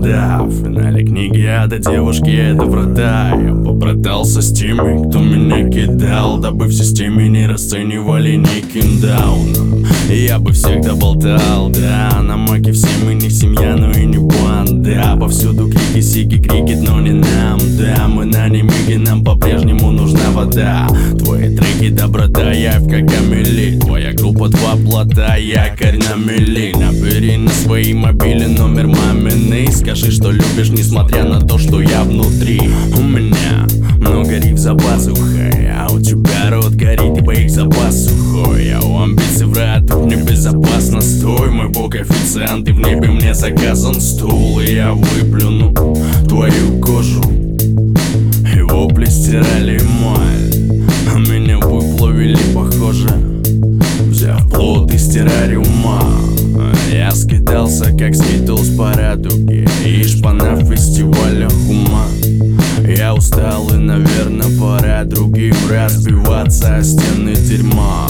вода. В финале книги ада девушки это врата. Я побратался с теми, кто меня кидал, дабы в системе не расценивали неким дауном. Я бы всех доболтал, да, на маке все мы не семья, но и не банда. Повсюду крики, сиги, крикет, но не нам, да. Мы на немиге, нам по-прежнему нужна вода. Твои треки доброта, я в Кагамели. Твоя группа два плота, якорь на мели. Набери на свои мобили номер маминый. Скажи, что любишь, несмотря на то, что я внутри. У меня много риф за пазухой, а у тебя рот горит, ибо их запас сухой. А у амбиций врат тут небезопасно. Стой, мой бог официант, и в небе мне заказан стул. И я выплюну твою кожу, и вопли стирали эмаль, а меня выплавили, похоже, взяв плод из террариума. Я скитался, как скитлс по радуге, и шпана в фестивалях ума. Я устал, и, наверное, пора другим разбиваться о стены дерьма.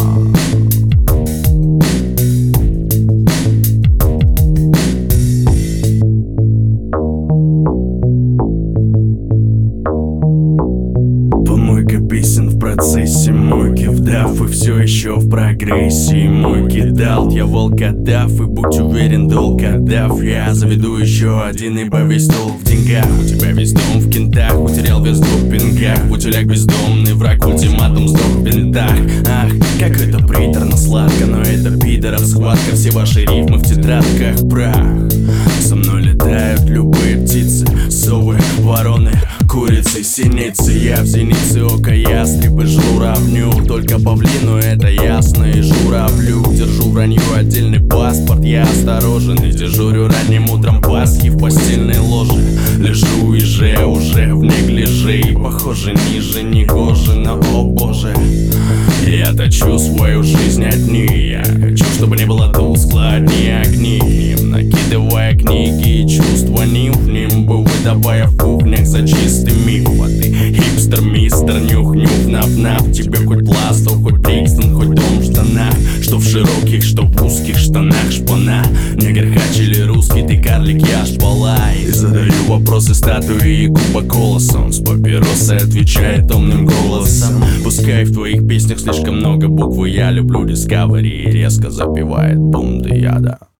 Помойка песен в процессе мойки вдав, и все еще в прогрессии. Мой кидал, я волкодав, и будь уверен, долг отдав. Я заведу еще один, ибо весь толк в деньгах. У тебя весь дом в кентах, утерял вес в пингах. Утюляк бездомный, враг, ультиматум, сдох в бинтах. Ах, как это приторно сладко, но это пидоров схватка. Все ваши рифмы в тетрадках прах. Со мной летают любые птицы, совы, вороны, курицы, синицы. Я в зенице ока ястреб и журавню. Только павлину это ясно и журавлю. Держу вранью отдельный паспорт, я осторожен и дежурю ранним утром Пасхи в постельной ложе. Лежу и уже в неглиже, и похоже ниже не гоже, но о боже, я точу свою жизнь одни. Я хочу, чтобы не было тускло, одни огни, накидывая книги и чувства ним-ним, выдавая в кухнях за чистый миф. А ты хипстер, мистер, нюх-нюх, нап-нап. Тебе хоть Пластов, хоть Брикстон, хоть дом в штанах. Что в широких, что в узких штанах шпана. Негр, хач или русский, ты карлик, я шпала. И задаю вопросы статуи и куба колосом. С папиросой отвечает томным голосом. Пускай в твоих песнях слишком много буквы, я люблю Discovery, и резко запевает бум да яда.